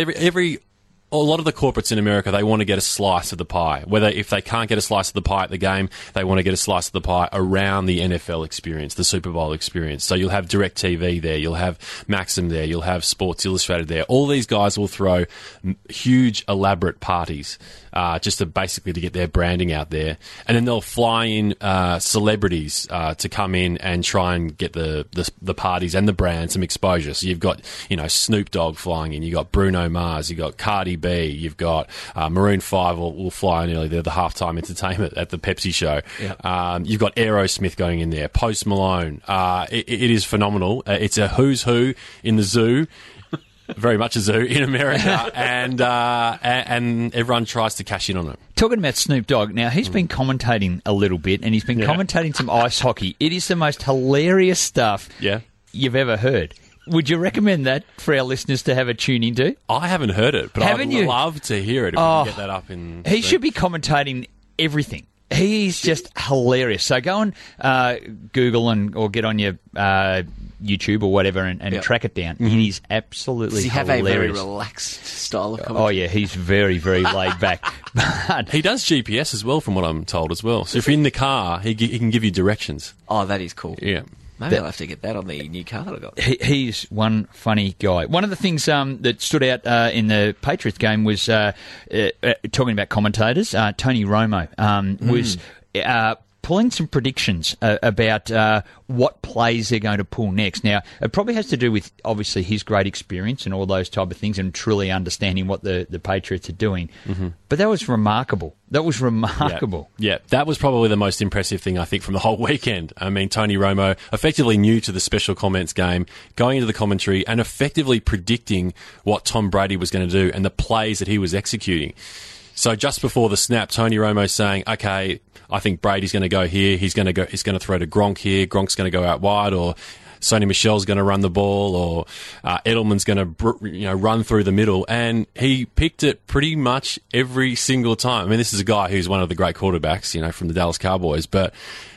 a lot of the corporates in America, they want to get a slice of the pie. Whether if they can't get a slice of the pie at the game, they want to get a slice of the pie around the NFL experience, the Super Bowl experience. So you'll have DirecTV there, you'll have Maxim there, you'll have Sports Illustrated there. All these guys will throw huge, elaborate parties just to basically to get their branding out there. And then they'll fly in celebrities to come in and try and get the parties and the brand some exposure. So you've got, Snoop Dogg flying in, you've got Bruno Mars, you've got Cardi B, you've got Maroon 5 will fly in early. They're the halftime entertainment at the Pepsi show. Yep. You've got Aerosmith going in there, Post Malone. It is phenomenal. It's a who's who in the zoo. Very much a zoo in America, and everyone tries to cash in on it. Talking about Snoop Dogg, now he's been commentating a little bit, and he's been commentating some ice hockey. It is the most hilarious stuff you've ever heard. Would you recommend that for our listeners to have a tune into? I haven't heard it, but I'd love to hear it if we can get that up in... He should be commentating everything. He's just hilarious. So go and Google or get on your YouTube or whatever and track it down. It is absolutely hilarious. Does he have a very relaxed style of commentary? Oh, yeah, he's very, very laid back. But he does GPS as well, from what I'm told as well. So if you're in the car, he can give you directions. Oh, that is cool. Yeah. Maybe I'll have to get that on the new car that I got. He's one funny guy. One of the things that stood out in the Patriots game was talking about commentators. Tony Romo was pulling some predictions about what plays they're going to pull next. Now, it probably has to do with, obviously, his great experience and all those type of things and truly understanding what the Patriots are doing. Mm-hmm. But that was remarkable. Yeah, that was probably the most impressive thing, I think, from the whole weekend. I mean, Tony Romo, effectively new to the special comments game, going into the commentary and effectively predicting what Tom Brady was going to do and the plays that he was executing. So just before the snap, Tony Romo's saying, okay, I think Brady's going to go here. He's going to throw to Gronk here. Gronk's going to go out wide, or Sonny Michel's going to run the ball, or Edelman's going to run through the middle. And he picked it pretty much every single time. I mean, this is a guy who's one of the great quarterbacks, from the Dallas Cowboys, but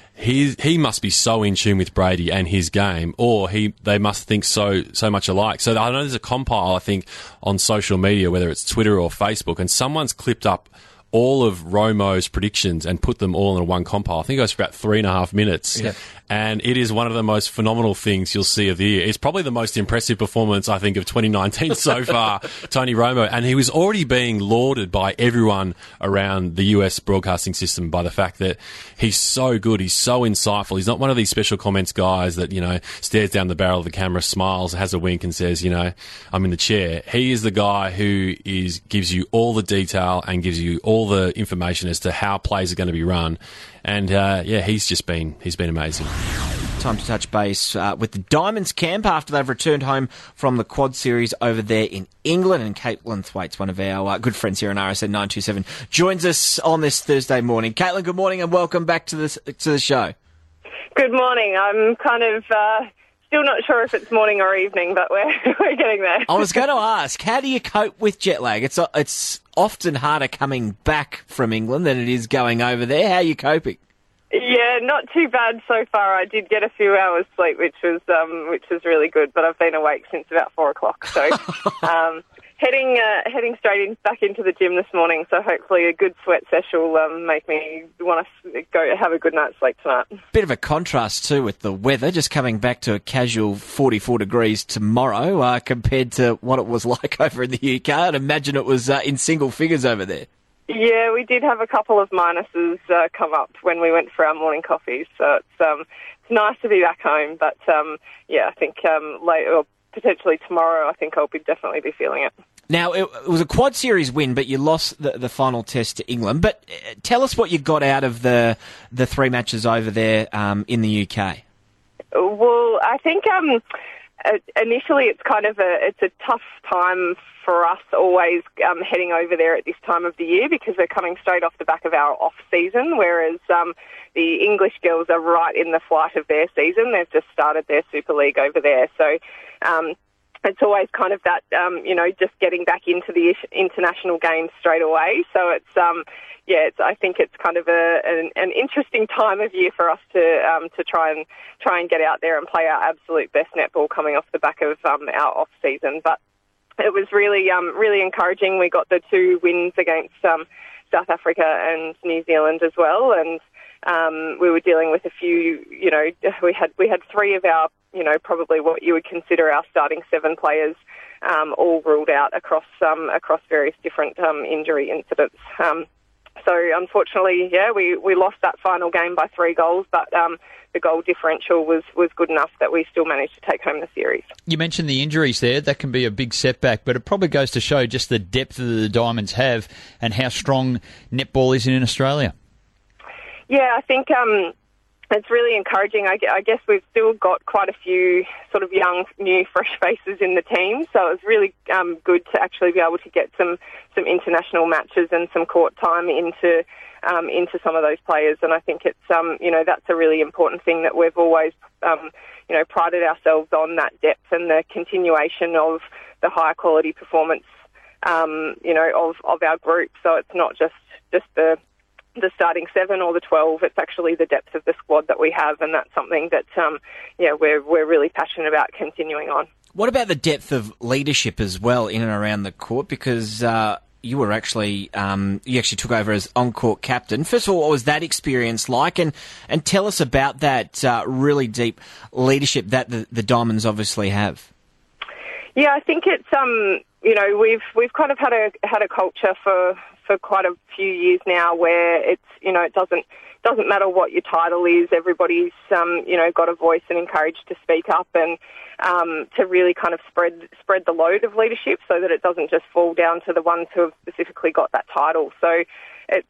he must be so in tune with Brady and his game, or they must think so much alike. So I know there's a compile, I think, on social media, whether it's Twitter or Facebook, and someone's clipped up all of Romo's predictions and put them all in one compile. I think it goes for about 3.5 minutes. Yeah. And it is one of the most phenomenal things you'll see of the year. It's probably the most impressive performance, I think, of 2019 so far, Tony Romo. And he was already being lauded by everyone around the US broadcasting system by the fact that he's so good, he's so insightful. He's not one of these special comments guys that, stares down the barrel of the camera, smiles, has a wink and says, I'm in the chair. He is the guy who gives you all the detail and gives you all the information as to how plays are going to be run. And, he's been amazing. Time to touch base with the Diamonds camp after they've returned home from the Quad Series over there in England. And Caitlin Thwaites, one of our good friends here on RSN 927, joins us on this Thursday morning. Caitlin, good morning and welcome back to the show. Good morning. I'm kind of still not sure if it's morning or evening, but we're getting there. I was going to ask, how do you cope with jet lag? It's often harder coming back from England than it is going over there. How are you coping? Yeah, not too bad so far. I did get a few hours sleep, which was really good, but I've been awake since about 4 o'clock. So heading straight back into the gym this morning, so hopefully a good sweat session will make me want to go have a good night's sleep tonight. Bit of a contrast too with the weather, just coming back to a casual 44 degrees tomorrow compared to what it was like over in the UK. I'd imagine it was in single figures over there. Yeah, we did have a couple of minuses come up when we went for our morning coffees, so it's nice to be back home. But I think later, or potentially tomorrow, I think I'll definitely be feeling it. Now, it was a quad series win, but you lost the final test to England. But tell us what you got out of the 3 matches over there in the UK. Well, I think initially it's kind of a tough time for us always heading over there at this time of the year because we're coming straight off the back of our off season, whereas the English girls are right in the flight of their season. They've just started their Super League over there, so it's always kind of that just getting back into the international games straight away. So it's I think it's kind of an interesting time of year for us to try and get out there and play our absolute best netball coming off the back of our off season, but. It was really encouraging. We got the 2 wins against South Africa and New Zealand as well, and we were dealing with a few. We had 3 of our probably what you would consider our starting 7 players all ruled out across various different injury incidents. So unfortunately, we lost that final game by 3 goals, but the goal differential was good enough that we still managed to take home the series. You mentioned the injuries there. That can be a big setback, but it probably goes to show just the depth that the Diamonds have and how strong netball is in Australia. Yeah, I think it's really encouraging. I guess we've still got quite a few sort of young, new, fresh faces in the team, so it was really good to actually be able to get some international matches and some court time into some of those players. And I think it's that's a really important thing that we've always prided ourselves on, that depth and the continuation of the high quality performance of our group. So it's not just the starting 7 or the 12, it's actually the depth of the squad that we have, and that's something that we're really passionate about continuing on. What about the depth of leadership as well in and around the court? Because you were actually you took over as on-court captain. First of all, what was that experience like? And tell us about that really deep leadership that the Diamonds obviously have. Yeah, I think it's we've kind of had a culture for quite a few years now where it's it doesn't matter what your title is. Everybody's got a voice and encouraged to speak up and to really kind of spread the load of leadership so that it doesn't just fall down to the ones who have specifically got that title. So it's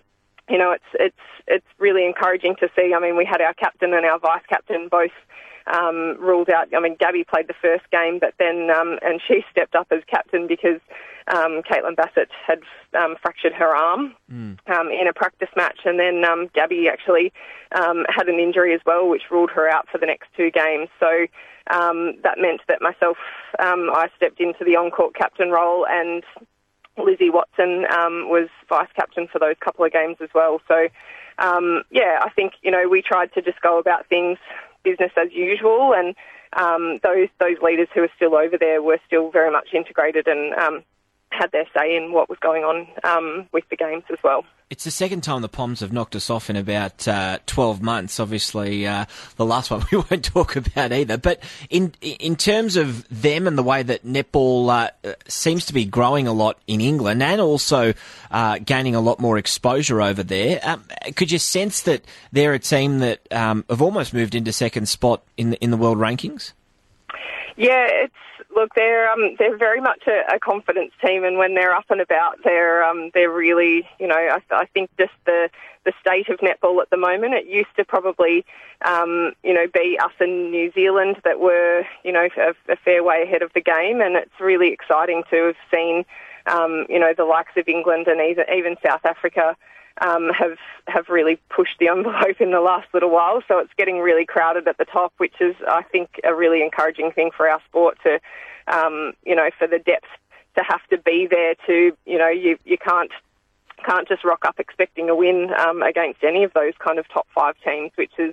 it's really encouraging to see. I mean, we had our captain and our vice captain both ruled out. I mean, Gabby played the first game, but then and she stepped up as captain because Caitlin Bassett had fractured her arm in a practice match, and then Gabby actually had an injury as well, which ruled her out for the next 2 games. So that meant that myself, I stepped into the on-court captain role, and Lizzie Watson was vice captain for those couple of games as well. So I think we tried to just go about things business as usual, and those leaders who are still over there were still very much integrated and had their say in what was going on with the games as well. It's the second time the Poms have knocked us off in about 12 months. Obviously, the last one we won't talk about either. But in terms of them and the way that netball seems to be growing a lot in England and also gaining a lot more exposure over there, could you sense that they're a team that have almost moved into second spot in the world rankings? Yeah, they're very much a confidence team, and when they're up and about, they're really, I think just the state of netball at the moment. It used to probably, be us and New Zealand that were, a fair way ahead of the game, and it's really exciting to have seen, the likes of England and even South Africa have really pushed the envelope in the last little while. So it's getting really crowded at the top, which is, I think, a really encouraging thing for our sport to, for the depth to have to be there to, you can't just rock up expecting a win against any of those kind of top 5 teams, which is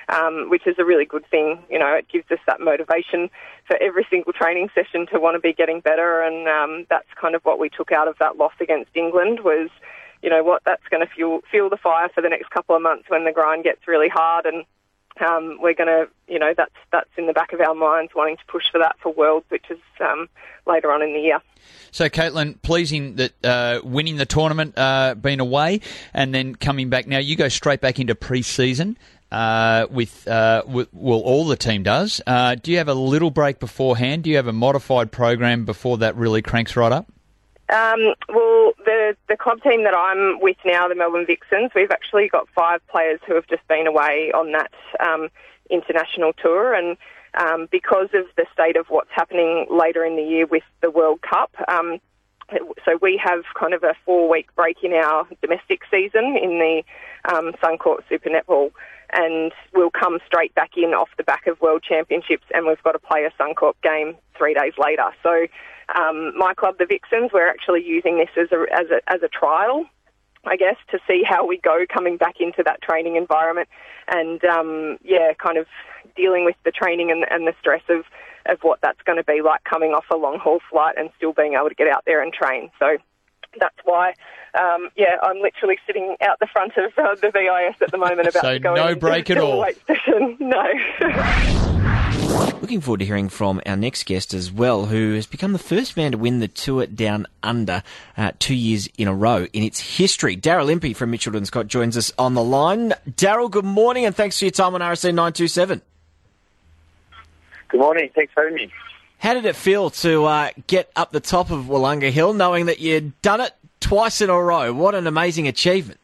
which is a really good thing. You know, it gives us that motivation for every single training session to want to be getting better, and that's kind of what we took out of that loss against England was, you know what, that's going to fuel the fire for the next couple of months when the grind gets really hard, and we're going to, you know, that's in the back of our minds, wanting to push for that for Worlds, which is later on in the year. So, Caitlin, pleasing that winning the tournament, being away, and then coming back. Now, you go straight back into pre-season with all the team does. Do you have a little break beforehand? Do you have a modified program before that really cranks right up? Well, the club team that I'm with now, the Melbourne Vixens, we've actually got 5 players who have just been away on that international tour, and because of the state of what's happening later in the year with the World Cup, so we have kind of a 4-week break in our domestic season in the Suncorp Super Netball, and we'll come straight back in off the back of World Championships, and we've got to play a Suncorp game 3 days later. So my club, the Vixens, we're actually using this as a trial, I guess, to see how we go coming back into that training environment, and kind of dealing with the training and the stress of what that's going to be like coming off a long haul flight and still being able to get out there and train. So that's why, I'm literally sitting out the front of the VIS at the moment about to go no break at all. Weight session. No. Looking forward to hearing from our next guest as well, who has become the first man to win the Tour Down Under 2 years in a row in its history. Daryl Impey from Mitchelton Scott joins us on the line. Daryl, good morning, and thanks for your time on RSN 927. Good morning. Thanks for having me. How did it feel to get up the top of Wollonga Hill, knowing that you'd done it twice in a row? What an amazing achievement.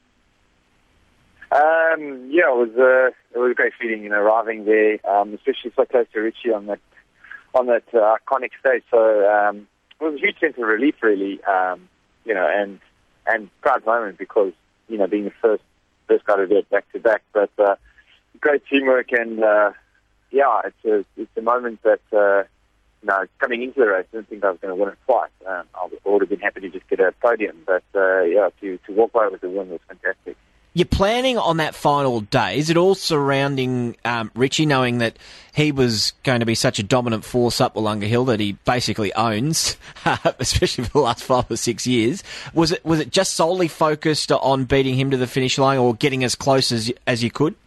It was a great feeling, arriving there, especially so close to Richie on that iconic stage. So it was a huge sense of relief, really, and proud moment because, being the first guy to do it back to back. But great teamwork, and it's a moment that coming into the race, I didn't think I was going to win it twice. I would have been happy to just get a podium, but to walk away with the win was fantastic. You're planning on that final day. Is it all surrounding Richie, knowing that he was going to be such a dominant force up Wollonga Hill that he basically owns, especially for the last 5 or 6 years? Was it just solely focused on beating him to the finish line or getting as close as you could?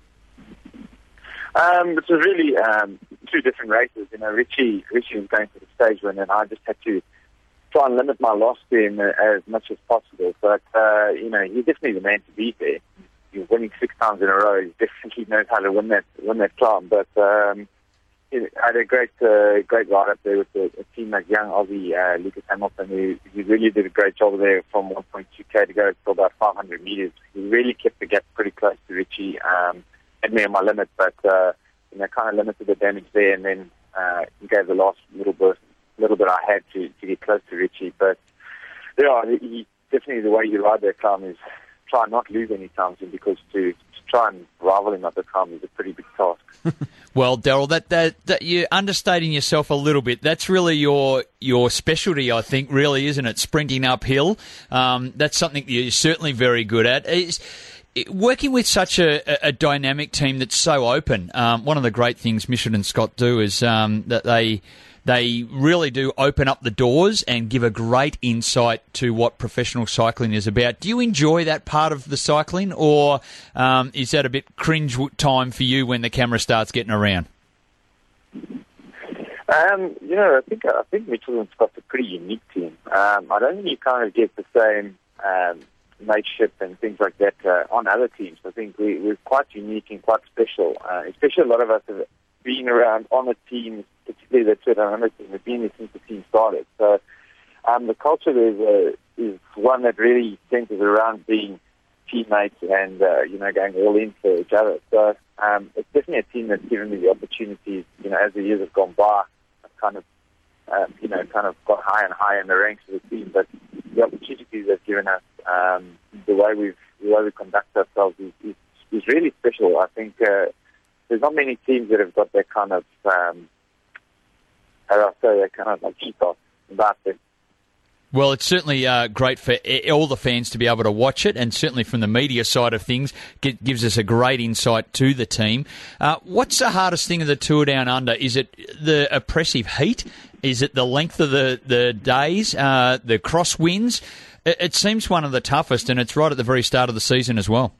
It was really 2 different races. Richie was going to the stage win, and I just had to try and limit my loss to him as much as possible. But, he's definitely the man to beat there. He's winning 6 times in a row. He definitely knows how to win that climb. But I had a great ride up there with a team like young Aussie Lucas Hamilton, who really did a great job there from 1.2k to go to about 500 metres. He really kept the gap pretty close to Richie. Had me on my limit, but kind of limited the damage there, and then he gave the last little bit I had to get close to Richie. But he definitely, the way you ride that climb is try and not lose any time, because to try and rival him at the climb is a pretty big task. Well, Daryl, that you're understating yourself a little bit. That's really your specialty, I think, really, isn't it? Sprinting uphill. That's something that you're certainly very good at. Working with such a dynamic team that's so open, one of the great things Mitchelton Scott do is that they really do open up the doors and give a great insight to what professional cycling is about. Do you enjoy that part of the cycling, or is that a bit cringe time for you when the camera starts getting around? I think Mitchelton Scott's a pretty unique team. I don't think you kind of get the same mateship and things like that on other teams. I think we're quite unique and quite special. Especially a lot of us have been around on the team, particularly the Tour Down Under team. We've been there since the team started. So the culture there is one that really centers around being teammates and going all in for each other. So it's definitely a team that's given me the opportunities. As the years have gone by, I've kind of got higher and higher in the ranks of the team. But the opportunities they've given us, the way we conduct ourselves is really special. I think there's not many teams that have got that kind of, that kind of like ethos about them. Well, it's certainly great for all the fans to be able to watch it, and certainly from the media side of things, gives us a great insight to the team. What's the hardest thing of the Tour Down Under? Is it the oppressive heat? Is it the length of the days, the crosswinds? It seems one of the toughest, and it's right at the very start of the season as well.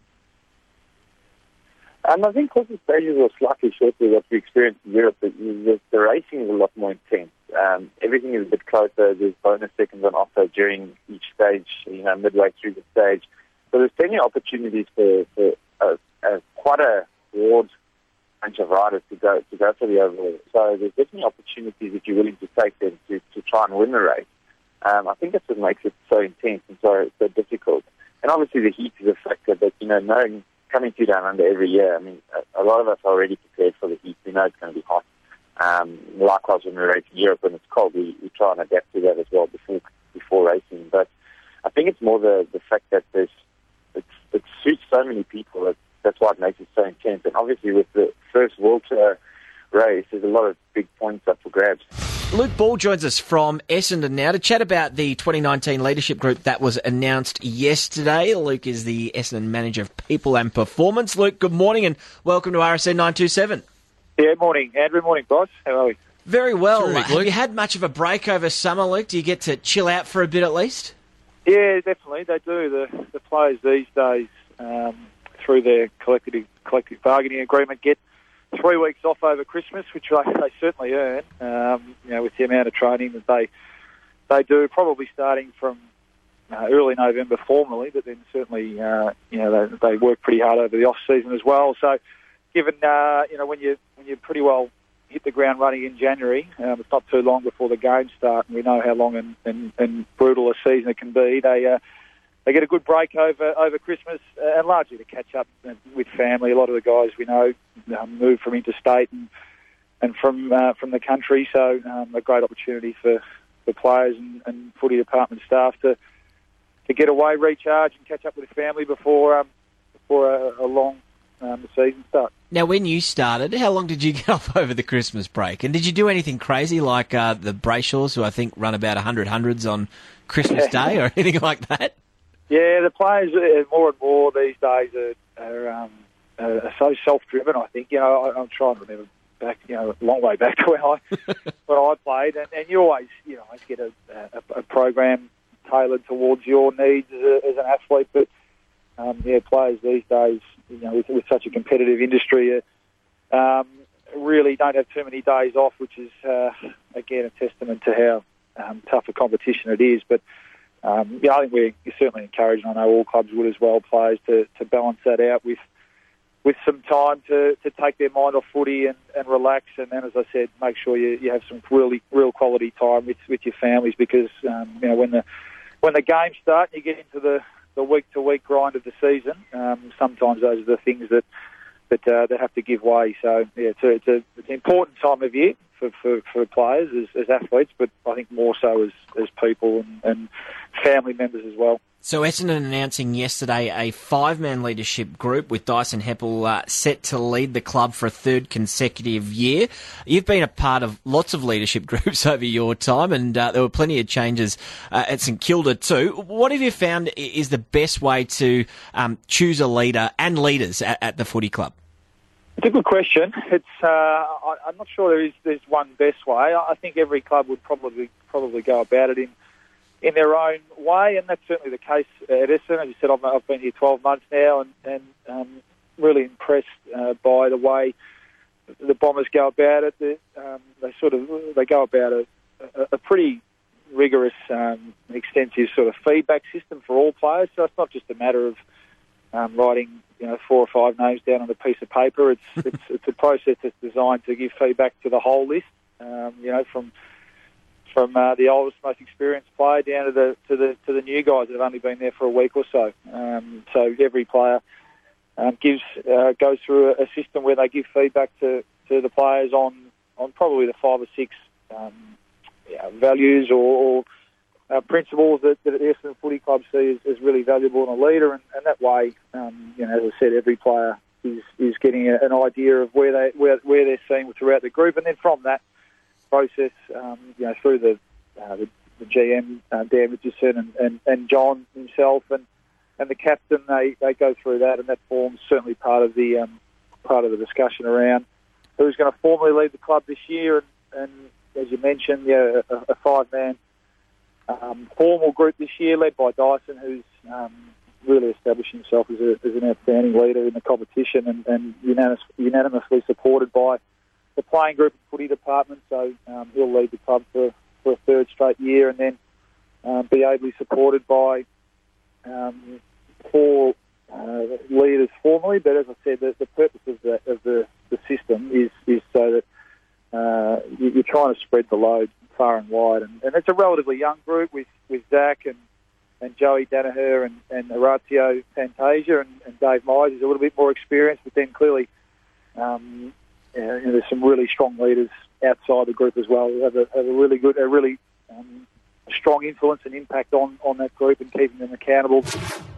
I think because the stages are slightly shorter than what we experienced in Europe, the racing is a lot more intense. Everything is a bit closer. There's bonus seconds on offer during each stage, midway through the stage. So there's plenty of opportunities for quite a broad bunch of riders to go for the overall. So there's definitely opportunities if you're willing to take them to try and win the race. I think that's what makes it so intense and so difficult. And obviously the heat is a factor, but knowing coming to Down Under every year, I mean, a lot of us are already prepared for the heat. We know it's going to be hot. Likewise, when we race in Europe when it's cold, we try and adapt to that as well before racing. But I think it's more the fact that it suits so many people. That's why it makes it so intense. And obviously, with the first World Tour race, there's a lot of big points up for grabs. Luke Ball joins us from Essendon now to chat about the 2019 leadership group that was announced yesterday. Luke is the Essendon Manager of People and Performance. Luke, good morning and welcome to RSN 927. Yeah, morning, Andrew. Morning, boss. How are we? Very well. Terrific, Have Luke. you had much of a break over summer, Luke? Do you get to chill out for a bit at least? Yeah, definitely. They do. The players these days, through their collective bargaining agreement, get 3 weeks off over Christmas, which they certainly earn, with the amount of training that they do, probably starting from early November formally, but then certainly, they work pretty hard over the off-season as well. So given, when you pretty well hit the ground running in January, it's not too long before the games start, and we know how long and brutal a season it can be. They get a good break over Christmas, and largely to catch up with family. A lot of the guys we know move from interstate and from the country, so a great opportunity for players and footy department staff to get away, recharge, and catch up with the family before a long season start. Now, when you started, how long did you get off over the Christmas break? And did you do anything crazy like the Brayshaws, who I think run about 100 hundreds on Christmas Day or anything like that? Yeah, the players more and more these days are so self-driven. I think I'm trying to remember back, a long way back to when I played, and you always get a program tailored towards your needs as an athlete. But players these days, with such a competitive industry, really don't have too many days off, which is again a testament to how tough a competition it is. But I think we're certainly encouraged, and I know all clubs would as well, players to balance that out with some time to take their mind off footy and relax, and then, as I said, make sure you have some real quality time with your families, because when the games start and you get into the week-to-week grind of the season, sometimes those are the things that have to give way. So it's an important time of year for players as athletes, but I think more so as people and family members as well. So Essendon announcing yesterday a 5-man leadership group with Dyson Heppel set to lead the club for a third consecutive year. You've been a part of lots of leadership groups over your time, and there were plenty of changes at St Kilda too. What have you found is the best way to choose a leader and leaders at the footy club? It's a good question. It's I'm not sure there's one best way. I think every club would probably go about it in their own way, and that's certainly the case at Essendon. As you said, I've been here 12 months now, and really impressed by the way the Bombers go about it. They go about a pretty rigorous, extensive sort of feedback system for all players. So it's not just a matter of writing 4 or 5 names down on a piece of paper. It's a process that's designed to give feedback to the whole list. From the oldest, most experienced player down to the new guys that have only been there for a week or so. So every player goes through a system where they give feedback to the players on probably the 5 or 6 values or principles that the Essendon Footy Club see as really valuable in a leader, and that way, as I said, every player is getting an idea of where they're seen throughout the group, and then from that process, through the the GM, Dan Richardson, and John himself, and the captain. They go through that, and that forms certainly part of the discussion around who's going to formally lead the club this year. And as you mentioned, a 5-man formal group this year, led by Dyson, who's really established himself as an outstanding leader in the competition, and unanimously supported by the playing group and footy department. So he'll lead the club for a third straight year, and then be ably supported by 4 leaders formally. But as I said, the purpose of the system is so that you're trying to spread the load far and wide, and it's a relatively young group with Zach and Joey Danaher and Horatio Fantasia and Dave Myers is a little bit more experienced, but then clearly there's some really strong leaders outside the group as well who have a really strong influence and impact on that group and keeping them accountable.